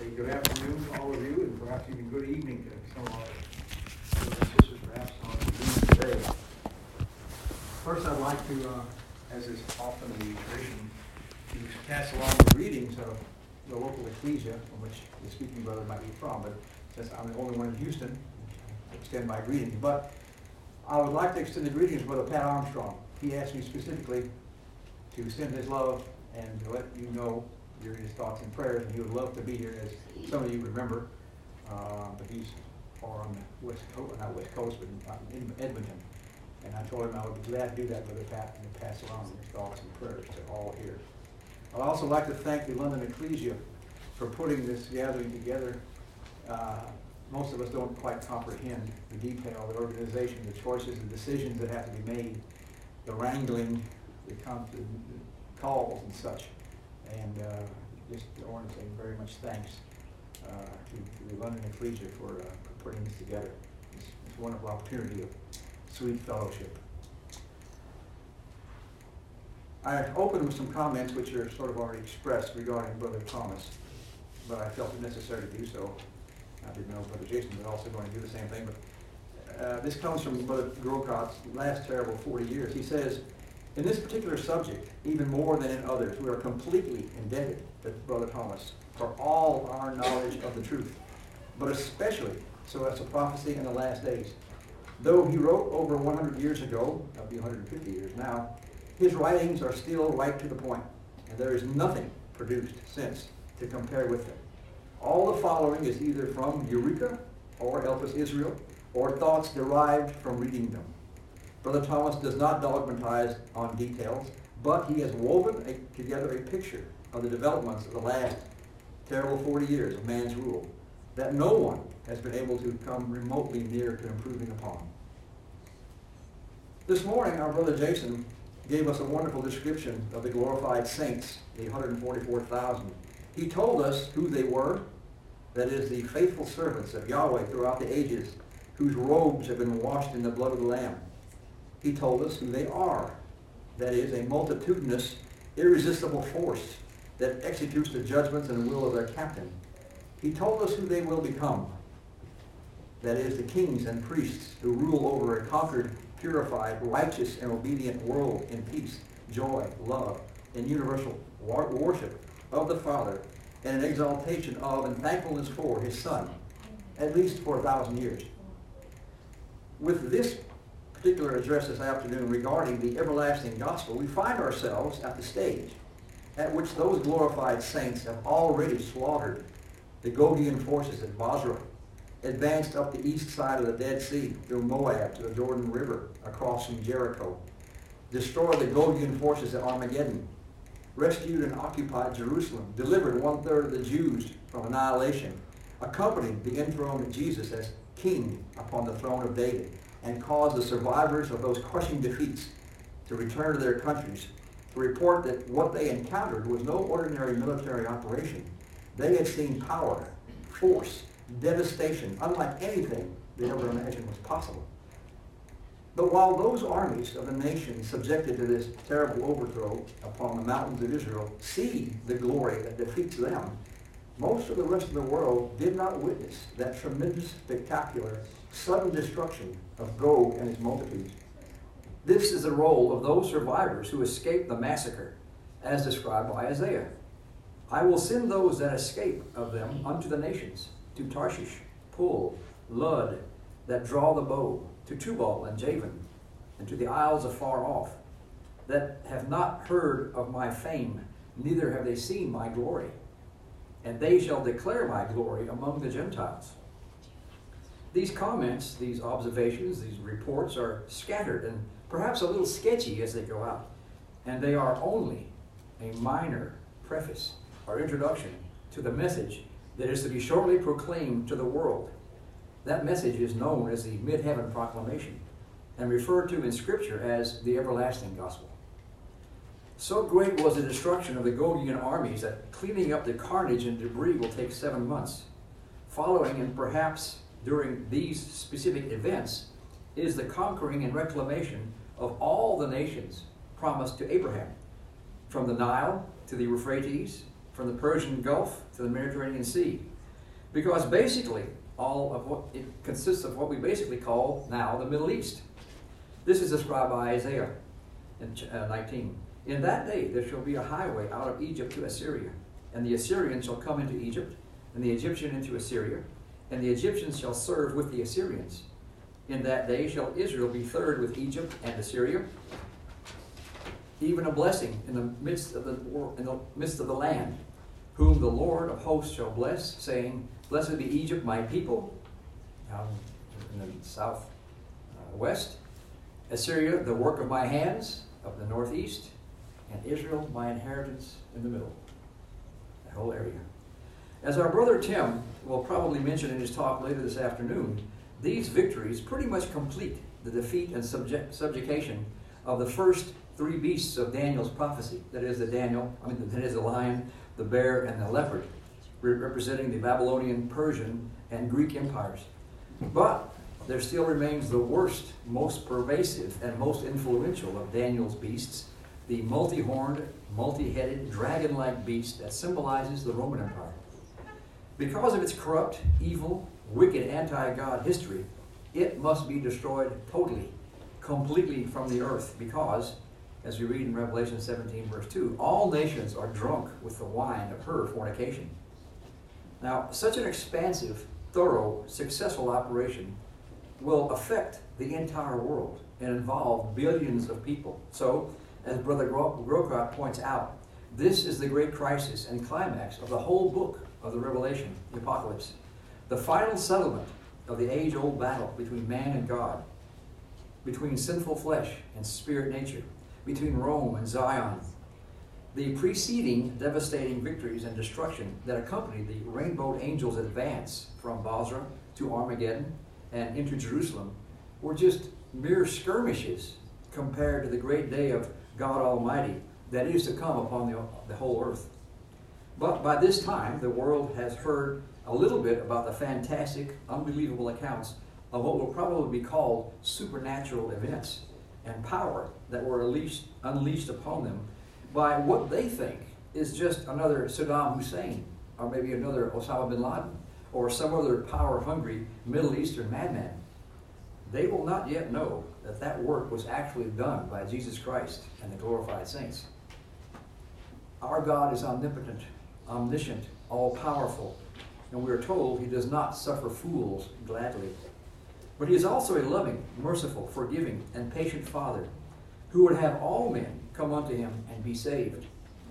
say good afternoon to all of you, and perhaps even good evening to some of our brothers and sisters, perhaps on the Zoom today. First, I'd like to, as is often the tradition, to pass along the readings of the local ecclesia from which the speaking brother might be from. But since I'm the only one in Houston, I extend my greetings. But I would like to extend the greetings to Brother Pat Armstrong. He asked me specifically to send his love and to let you know during his thoughts and prayers, and he would love to be here, as some of you remember. But he's far on the west coast, not west coast, but in Edmonton. And I told him I would be glad to do that, Brother Pat, and to pass along his thoughts and prayers to all here. I'd also like to thank the London Ecclesia for putting this gathering together. Most of us don't quite comprehend the detail, the organization, the choices, the decisions that have to be made, the wrangling, the calls and such. And just I want to say very much thanks to the London Ecclesia for putting this together. It's a wonderful opportunity of sweet fellowship. I opened with some comments which are sort of already expressed regarding Brother Thomas, but I felt it necessary to do so. I didn't know Brother Jason was also going to do the same thing, but this comes from Brother Grocot's last terrible 40 years. He says, in this particular subject, even more than in others, we are completely indebted to Brother Thomas for all our knowledge of the truth, but especially so as to prophecy in the last days. Though he wrote over 100 years ago, that'll be 150 years now, his writings are still right to the point, and there is nothing produced since to compare with them. All the following is either from Eureka or Elpis Israel, or thoughts derived from reading them. Brother Thomas does not dogmatize on details, but he has woven together a picture of the developments of the last terrible 40 years of man's rule that no one has been able to come remotely near to improving upon. This morning, our Brother Jason gave us a wonderful description of the glorified saints, the 144,000. He told us who they were, that is, the faithful servants of Yahweh throughout the ages, whose robes have been washed in the blood of the Lamb. He told us who they are, that is, a multitudinous, irresistible force that executes the judgments and will of their captain. He told us who they will become, that is, the kings and priests who rule over a conquered, purified, righteous, and obedient world in peace, joy, love, and universal worship of the Father, and an exaltation of and thankfulness for his Son, at least for 1,000 years. With this particular address this afternoon regarding the everlasting gospel, we find ourselves at the stage at which those glorified saints have already slaughtered the Gogian forces at Basra, advanced up the east side of the Dead Sea through Moab to the Jordan River across from Jericho, destroyed the Gogian forces at Armageddon, rescued and occupied Jerusalem, delivered 1/3 of the Jews from annihilation, accompanied the enthroned Jesus as king upon the throne of David, and caused the survivors of those crushing defeats to return to their countries to report that what they encountered was no ordinary military operation. They had seen power, force, devastation, unlike anything they ever imagined was possible. But while those armies of the nations subjected to this terrible overthrow upon the mountains of Israel see the glory that defeats them, most of the rest of the world did not witness that tremendous, spectacular, sudden destruction of Gog and his multitudes. This is the role of those survivors who escaped the massacre, as described by Isaiah. I will send those that escape of them unto the nations, to Tarshish, Pul, Lud, that draw the bow, to Tubal and Javan, and to the isles afar off, that have not heard of my fame, neither have they seen my glory. And they shall declare my glory among the Gentiles. These comments, these observations, these reports are scattered and perhaps a little sketchy as they go out. And they are only a minor preface or introduction to the message that is to be shortly proclaimed to the world. That message is known as the mid-heaven proclamation and referred to in Scripture as the everlasting gospel. So great was the destruction of the Gogian armies that cleaning up the carnage and debris will take 7 months. Following and perhaps during these specific events is the conquering and reclamation of all the nations promised to Abraham, from the Nile to the Euphrates, from the Persian Gulf to the Mediterranean Sea, Because basically, all of what it consists of what we basically call now the Middle East. This is described by Isaiah in 19. In that day there shall be a highway out of Egypt to Assyria, and the Assyrian shall come into Egypt, and the Egyptian into Assyria, and the Egyptians shall serve with the Assyrians. In that day shall Israel be third with Egypt and Assyria, even a blessing in the midst of the land, whom the Lord of hosts shall bless, saying, Blessed be Egypt, my people, down in the south west, Assyria, the work of my hands, of the northeast, and Israel, my inheritance, in the middle. That whole area. As our brother Tim will probably mention in his talk later this afternoon, these victories pretty much complete the defeat and subjugation of the first three beasts of Daniel's prophecy. That is the lion, the bear, and the leopard, representing the Babylonian, Persian, and Greek empires. But there still remains the worst, most pervasive, and most influential of Daniel's beasts, the multi-horned, multi-headed, dragon-like beast that symbolizes the Roman Empire. Because of its corrupt, evil, wicked, anti-God history, it must be destroyed totally, completely from the earth, because, as we read in Revelation 17, verse 2, all nations are drunk with the wine of her fornication. Now, such an expansive, thorough, successful operation will affect the entire world and involve billions of people. So, as Brother Grocott points out, this is the great crisis and climax of the whole book of the Revelation, the Apocalypse. The final settlement of the age-old battle between man and God, between sinful flesh and spirit nature, between Rome and Zion. The preceding devastating victories and destruction that accompanied the rainbowed angels' advance from Basra to Armageddon and into Jerusalem were just mere skirmishes compared to the great day of God Almighty that is to come upon the whole earth. But by this time, the world has heard a little bit about the fantastic, unbelievable accounts of what will probably be called supernatural events and power that were unleashed upon them by what they think is just another Saddam Hussein, or maybe another Osama bin Laden, or some other power-hungry Middle Eastern madman. They will not yet know that that work was actually done by Jesus Christ and the glorified saints. Our God is omnipotent, omniscient, all-powerful, and we are told he does not suffer fools gladly. But he is also a loving, merciful, forgiving, and patient Father who would have all men come unto him and be saved.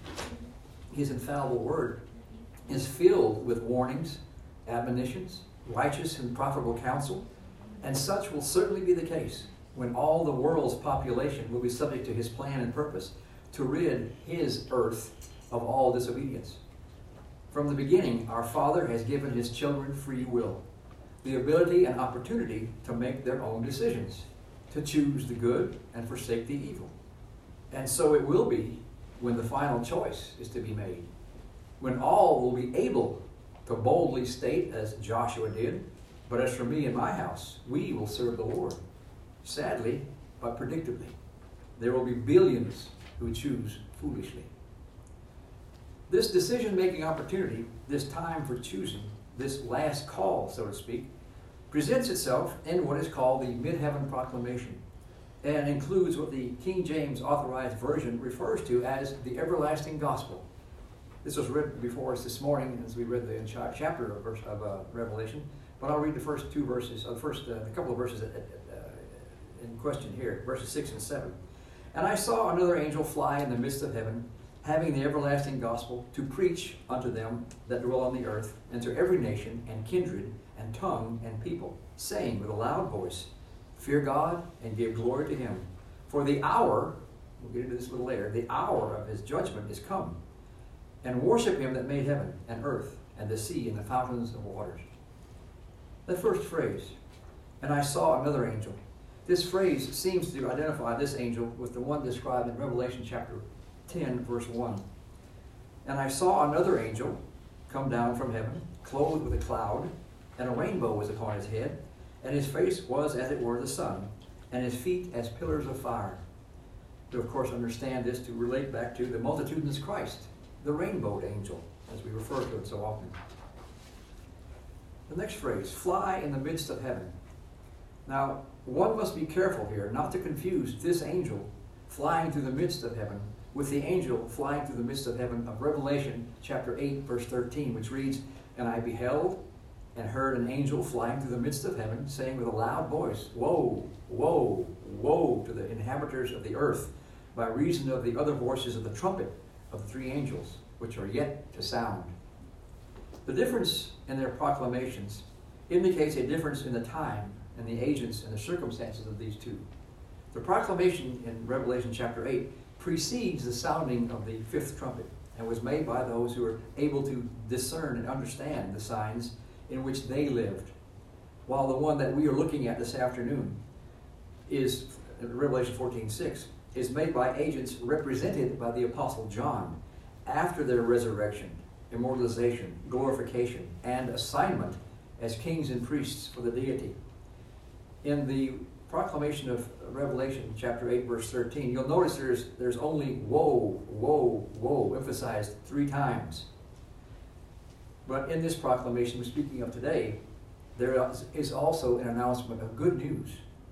His infallible word is filled with warnings, admonitions, righteous and profitable counsel, and such will certainly be the case when all the world's population will be subject to his plan and purpose to rid his earth of all disobedience. From the beginning, our Father has given his children free will, the ability and opportunity to make their own decisions, to choose the good and forsake the evil. And so it will be when the final choice is to be made, when all will be able to boldly state, as Joshua did, "But as for me and my house, we will serve the Lord." Sadly, but predictably, there will be billions who choose foolishly. This decision-making opportunity, this time for choosing, this last call, so to speak, presents itself in what is called the Mid-Heaven Proclamation, and includes what the King James Authorized Version refers to as the everlasting gospel. This was read before us this morning as we read the chapter of Revelation, but I'll read the first two verses, the couple of verses in question here, verses 6 and 7. "And I saw another angel fly in the midst of heaven, having the everlasting gospel to preach unto them that dwell on the earth, and to every nation and kindred and tongue and people, saying with a loud voice, Fear God and give glory to him. For the hour," we'll get into this a little later, "the hour of his judgment is come. And worship him that made heaven and earth and the sea and the fountains of waters." That first phrase, "and I saw another angel." This phrase seems to identify this angel with the one described in Revelation chapter 10, verse 1. "And I saw another angel come down from heaven, clothed with a cloud, and a rainbow was upon his head, and his face was as it were the sun, and his feet as pillars of fire." To, of course, understand this to relate back to the multitudinous Christ, the rainbowed angel, as we refer to it so often. The next phrase, fly in the midst of heaven. Now, one must be careful here not to confuse this angel flying through the midst of heaven with the angel flying through the midst of heaven of Revelation chapter 8, verse 13, which reads, "And I beheld and heard an angel flying through the midst of heaven, saying with a loud voice, Woe, woe, woe to the inhabitants of the earth, by reason of the other voices of the trumpet of the three angels, which are yet to sound." The difference in their proclamations indicates a difference in the time and the agents and the circumstances of these two. The proclamation in Revelation chapter 8 precedes the sounding of the fifth trumpet and was made by those who were able to discern and understand the signs in which they lived. While the one that we are looking at this afternoon is, Revelation 14:6, is made by agents represented by the Apostle John after their resurrection, immortalization, glorification, and assignment as kings and priests for the deity. In the proclamation of Revelation chapter 8, verse 13, you'll notice there's only woe, woe, woe emphasized 3 times. But in this proclamation we're speaking of today, there is also an announcement of good news,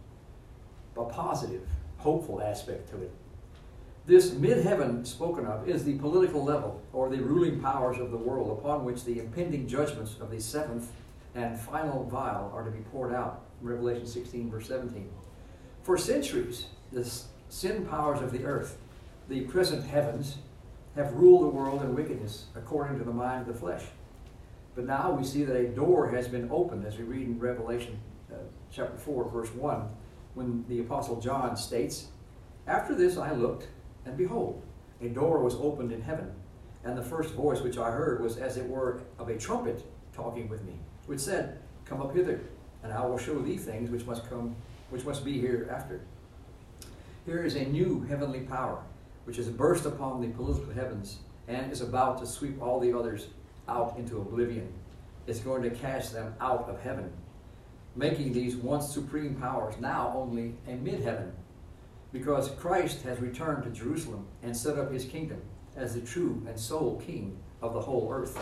a positive, hopeful aspect to it. This mid-heaven spoken of is the political level, or the ruling powers of the world, upon which the impending judgments of the 7th and final vial are to be poured out. Revelation 16, verse 17. For centuries, the sin powers of the earth, the present heavens, have ruled the world in wickedness according to the mind of the flesh. But now we see that a door has been opened, as we read in Revelation chapter 4, verse 1, when the Apostle John states, "After this I looked, and behold, a door was opened in heaven, and the first voice which I heard was as it were of a trumpet talking with me, which said, Come up hither, and I will show thee things which must be hereafter." Here is a new heavenly power, which has burst upon the political heavens and is about to sweep all the others out into oblivion. It's going to cast them out of heaven, making these once supreme powers now only a mid-heaven, because Christ has returned to Jerusalem and set up his kingdom as the true and sole king of the whole earth.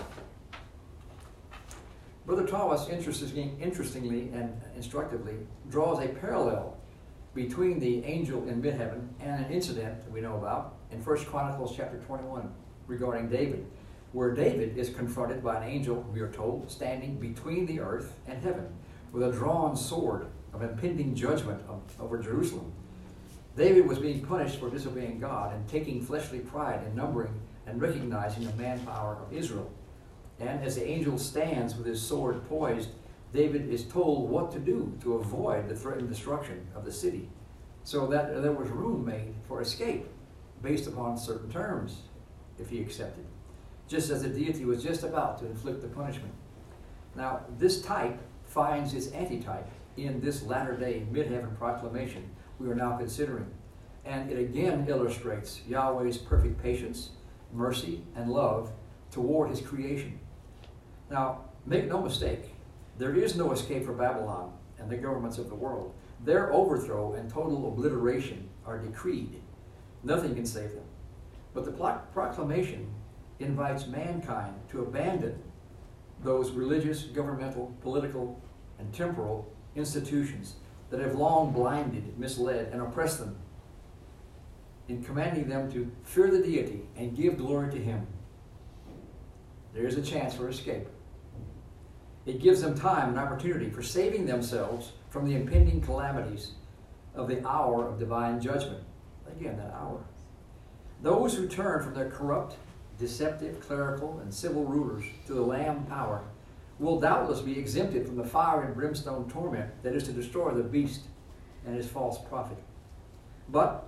Brother Thomas, interestingly and instructively, draws a parallel between the angel in mid-heaven and an incident that we know about in 1 Chronicles chapter 21 regarding David, where David is confronted by an angel, we are told, standing between the earth and heaven with a drawn sword of impending judgment over Jerusalem. David was being punished for disobeying God and taking fleshly pride in numbering and recognizing the manpower of Israel. And as the angel stands with his sword poised, David is told what to do to avoid the threatened destruction of the city, so that there was room made for escape based upon certain terms, if he accepted, just as the deity was just about to inflict the punishment. Now, this type finds its antitype in this latter-day mid-heaven proclamation we are now considering, and it again illustrates Yahweh's perfect patience, mercy, and love toward his creation. Now, make no mistake, there is no escape for Babylon and the governments of the world. Their overthrow and total obliteration are decreed. Nothing can save them. But the proclamation invites mankind to abandon those religious, governmental, political, and temporal institutions that have long blinded, misled, and oppressed them, in commanding them to fear the deity and give glory to him. There is a chance for escape. It gives them time and opportunity for saving themselves from the impending calamities of the hour of divine judgment. Again, that hour. Those who turn from their corrupt, deceptive, clerical, and civil rulers to the Lamb power will doubtless be exempted from the fire and brimstone torment that is to destroy the beast and his false prophet. But